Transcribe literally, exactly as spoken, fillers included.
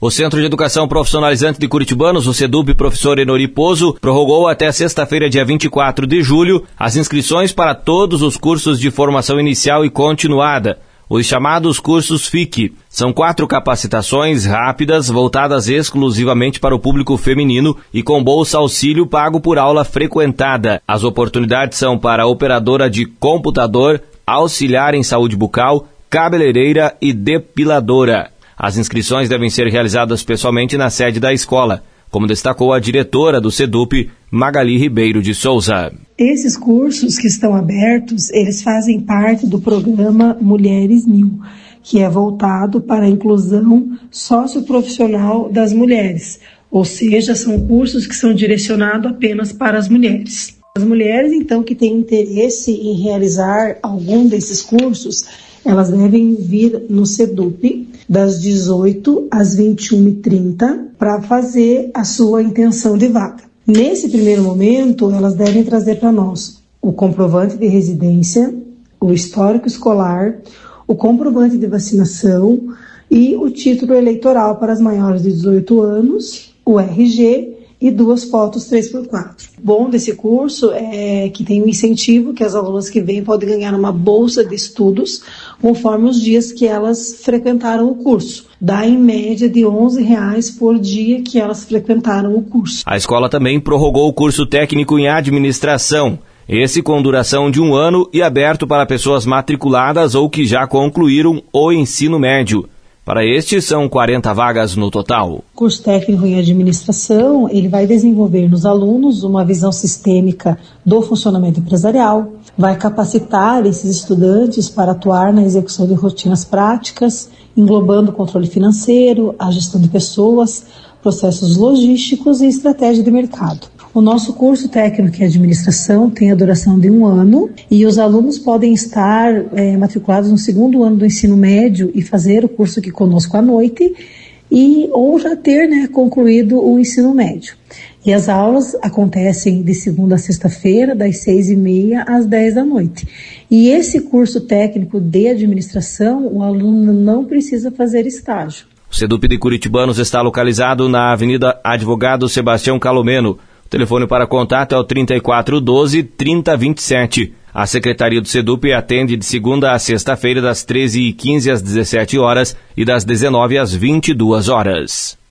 O Centro de Educação Profissionalizante de Curitibanos, o SEDUP Professor Enori Pozo, prorrogou até sexta-feira, dia vinte e quatro de julho, as inscrições para todos os cursos de formação inicial e continuada, os chamados cursos F I C. São quatro capacitações rápidas voltadas exclusivamente para o público feminino e com bolsa auxílio pago por aula frequentada. As oportunidades são para operadora de computador, auxiliar em saúde bucal, cabeleireira e depiladora. As inscrições devem ser realizadas pessoalmente na sede da escola, como destacou a diretora do SEDUP, Magali Ribeiro de Souza. Esses cursos que estão abertos, eles fazem parte do programa Mulheres Mil, que é voltado para a inclusão socioprofissional das mulheres, ou seja, são cursos que são direcionados apenas para as mulheres. As mulheres, então, que têm interesse em realizar algum desses cursos, elas devem vir no SEDUP das dezoito às vinte e uma e trinta para fazer a sua intenção de vaga. Nesse primeiro momento, elas devem trazer para nós o comprovante de residência, o histórico escolar, o comprovante de vacinação e o título eleitoral para as maiores de dezoito anos, o R G e duas fotos três por quatro. O bom desse curso é que tem um incentivo que as alunas que vêm podem ganhar uma bolsa de estudos conforme os dias que elas frequentaram o curso. Dá em média de onze reais por dia que elas frequentaram o curso. A escola também prorrogou o curso técnico em administração, esse com duração de um ano e aberto para pessoas matriculadas ou que já concluíram o ensino médio. Para este, são quarenta vagas no total. O curso técnico em administração, ele vai desenvolver nos alunos uma visão sistêmica do funcionamento empresarial, vai capacitar esses estudantes para atuar na execução de rotinas práticas, englobando o controle financeiro, a gestão de pessoas, processos logísticos e estratégia de mercado. O nosso curso técnico em administração tem a duração de um ano e os alunos podem estar é, matriculados no segundo ano do ensino médio e fazer o curso aqui conosco à noite e, ou já ter né, concluído o ensino médio. E as aulas acontecem de segunda a sexta-feira, das seis e meia às dez da noite. E esse curso técnico de administração, o aluno não precisa fazer estágio. O SEDUP de Curitibanos está localizado na Avenida Advogado Sebastião Calomeno. O telefone para contato é o trinta e quatro doze, trinta vinte e sete. A Secretaria do SEDUP atende de segunda a sexta-feira das treze e quinze às dezessete horas e das dezenove às vinte e duas horas.